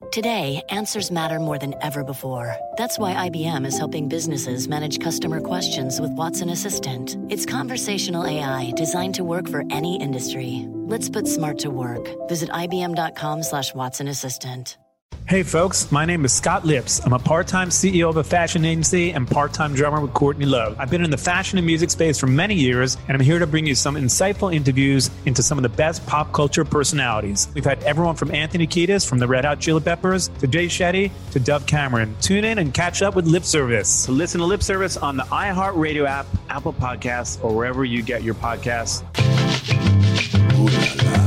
Today, answers matter more than ever before. That's why IBM is helping businesses manage customer questions with Watson Assistant. It's conversational AI designed to work for any industry. Let's put smart to work. Visit IBM.com/Watson Assistant. Hey folks, my name is Scott Lips. I'm a part-time CEO of a fashion agency and part-time drummer with Courtney Love. I've been in the fashion and music space for many years, and I'm here to bring you some insightful interviews into some of the best pop culture personalities. We've had everyone from Anthony Kiedis from the Red Hot Chili Peppers to Jay Shetty to Dove Cameron. Tune in and catch up with Lip Service. So listen to Lip Service on the iHeartRadio app, Apple Podcasts, or wherever you get your podcasts. Ooh la la.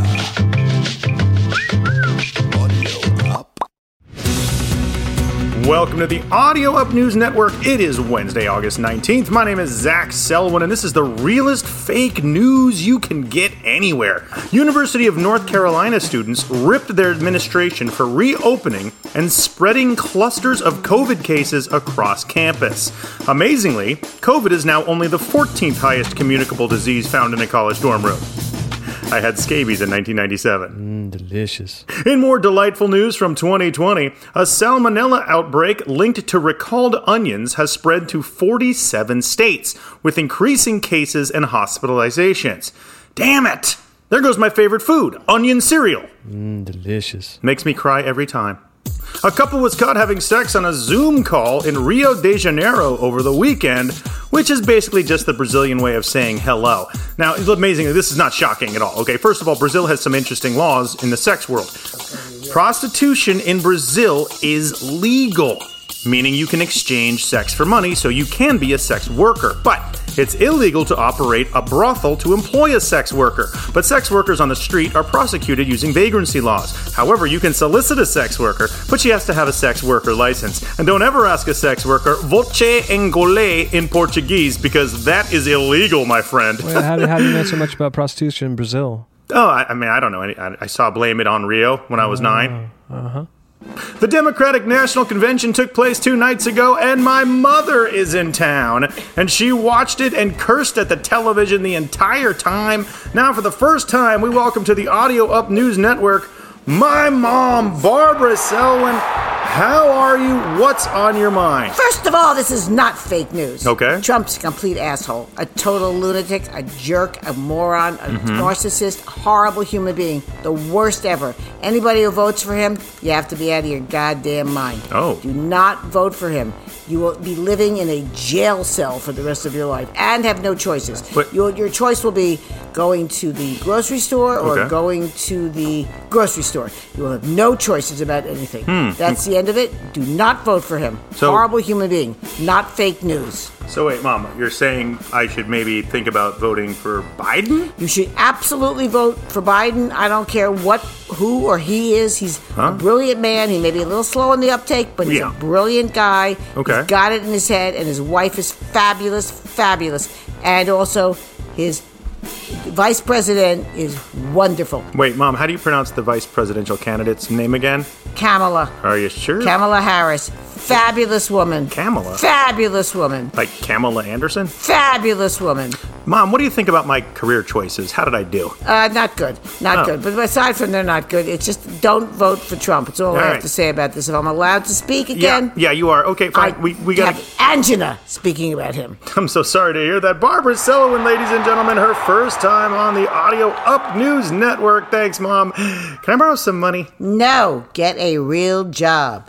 Welcome to the Audio Up News Network. It is Wednesday, August 19th. My name is Zach Selwyn, and this is the realest fake news you can get anywhere. University of North Carolina students ripped their administration for reopening and spreading clusters of COVID cases across campus. Amazingly, COVID is now only the 14th highest communicable disease found in a college dorm room. I had scabies in 1997. Delicious. In more delightful news from 2020, a salmonella outbreak linked to recalled onions has spread to 47 states, with increasing cases and hospitalizations. Damn it! There goes my favorite food, onion cereal. Delicious. Makes me cry every time. A couple was caught having sex on a Zoom call in Rio de Janeiro over the weekend, which is basically just the Brazilian way of saying hello. Now, amazingly, this is not shocking at all. Okay, first of all, Brazil has some interesting laws in the sex world. Prostitution in Brazil is legal, meaning you can exchange sex for money, so you can be a sex worker. But it's illegal to operate a brothel to employ a sex worker. But sex workers on the street are prosecuted using vagrancy laws. However, you can solicit a sex worker, but she has to have a sex worker license. And don't ever ask a sex worker, voce engole in Portuguese, because that is illegal, my friend. Well, how do you know so much about prostitution in Brazil? Oh, I mean, I don't know. I saw Blame It on Rio when I was 9. Uh-huh. The Democratic National Convention took place 2 nights ago, and my mother is in town. And she watched it and cursed at the television the entire time. Now, for the first time, we welcome to the Audio Up News Network, my mom, Barbara Selwyn. How are you? What's on your mind? First of all, this is not fake news. Okay. Trump's a complete asshole, a total lunatic, a jerk, a moron, a narcissist, a horrible human being, the worst ever. Anybody who votes for him, you have to be out of your goddamn mind. Oh. Do not vote for him. You will be living in a jail cell for the rest of your life and have no choices. But your choice will be going to the grocery store or going to the grocery store. You will have no choices about anything. That's the end of it. Do not vote for him. Horrible human being. Not fake news. So wait, Mama, you're saying I should maybe think about voting for Biden? You should absolutely vote for Biden. I don't care who or he is. He's a brilliant man. He may be a little slow in the uptake, but he's a brilliant guy. Okay. He's got it in his head, and his wife is fabulous, fabulous. And also, his vice president is wonderful. Wait, Mom, how do you pronounce the vice presidential candidate's name again? Kamala. Are you sure? Kamala Harris. Fabulous woman. Kamala? Fabulous woman. Like Kamala Anderson? Fabulous woman. Mom, what do you think about my career choices? How did I do? Not good. Not good. But aside from they're not good, it's just don't vote for Trump. It's all I have to say about this. If I'm allowed to speak again. Yeah, you are. Okay, fine. We got have Angela speaking about him. I'm so sorry to hear that. Barbara Selwyn, ladies and gentlemen, her first time on the Audio Up News Network. Thanks, Mom. Can I borrow some money? No. Get a real job.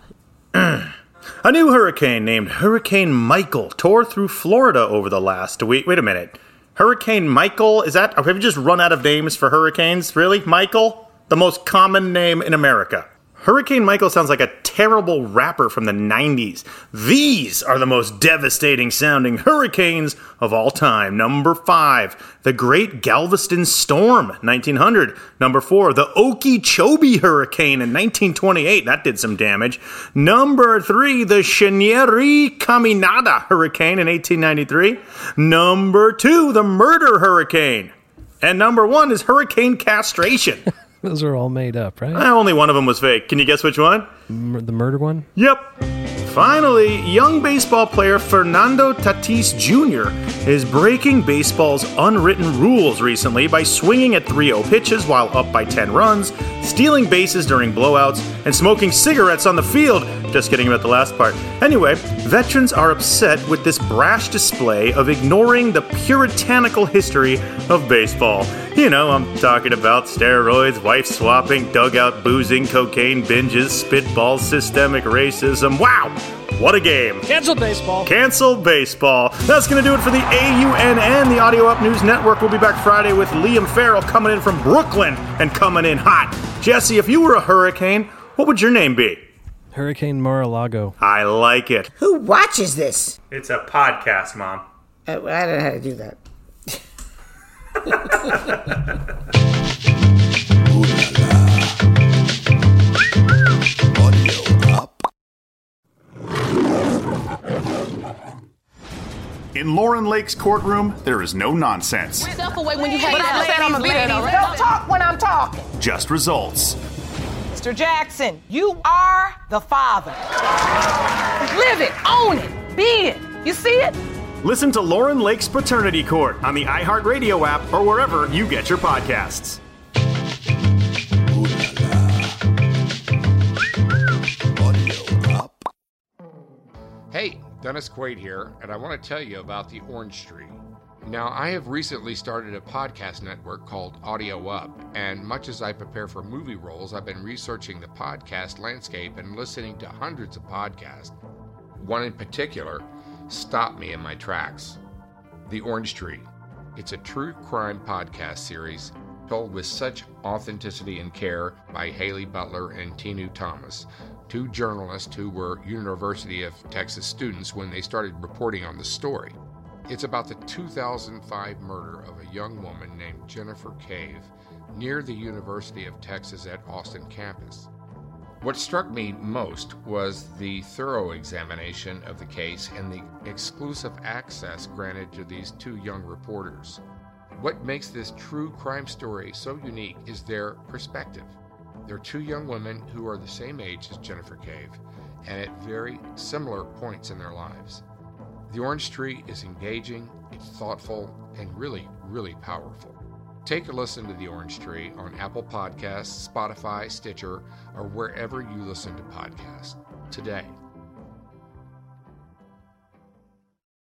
A new hurricane named Hurricane Michael tore through Florida over the last week. Wait a minute. Hurricane Michael? Have you just run out of names for hurricanes? Really? Michael? The most common name in America. Hurricane Michael sounds like a terrible rapper from the 90s. These are the most devastating sounding hurricanes of all time. Number 5, the Great Galveston Storm, 1900. Number 4, the Okeechobee Hurricane in 1928. That did some damage. Number 3, the Chenieri Caminada Hurricane in 1893. Number 2, the Murder Hurricane. And number 1 is Hurricane Castration. Those are all made up, right? Only one of them was fake. Can you guess which one? The murder one? Yep. Finally, young baseball player Fernando Tatis Jr. is breaking baseball's unwritten rules recently by swinging at 3-0 pitches while up by 10 runs, stealing bases during blowouts, and smoking cigarettes on the field. Just kidding about the last part. Anyway, veterans are upset with this brash display of ignoring the puritanical history of baseball. You know, I'm talking about steroids, wife swapping, dugout boozing, cocaine binges, spitballs, systemic racism. Wow! What a game. Cancel baseball. Cancel baseball. That's going to do it for the AUNN, the Audio Up News Network. We'll be back Friday with Liam Farrell coming in from Brooklyn and coming in hot. Jesse, if you were a hurricane, what would your name be? Hurricane Mar-a-Lago. I like it. Who watches this? It's a podcast, Mom. I don't know how to do that. In Lauren Lake's courtroom, there is no nonsense. Step away when you have Don't talk when I'm talking. Just results. Mr. Jackson, you are the father. Live it, own it, be it. You see it? Listen to Lauren Lake's Paternity Court on the iHeartRadio app or wherever you get your podcasts. Hey, Dennis Quaid here, and I want to tell you about the Orange Tree. Now, I have recently started a podcast network called Audio Up, and much as I prepare for movie roles, I've been researching the podcast landscape and listening to hundreds of podcasts. One in particular stopped me in my tracks. The Orange Tree. It's a true crime podcast series told with such authenticity and care by Haley Butler and Tinu Thomas, two journalists who were University of Texas students when they started reporting on the story. It's about the 2005 murder of a young woman named Jennifer Cave near the University of Texas at Austin campus. What struck me most was the thorough examination of the case and the exclusive access granted to these two young reporters. What makes this true crime story so unique is their perspective. They're two young women who are the same age as Jennifer Cave and at very similar points in their lives. The Orange Tree is engaging, it's thoughtful, and really, really powerful. Take a listen to The Orange Tree on Apple Podcasts, Spotify, Stitcher, or wherever you listen to podcasts today.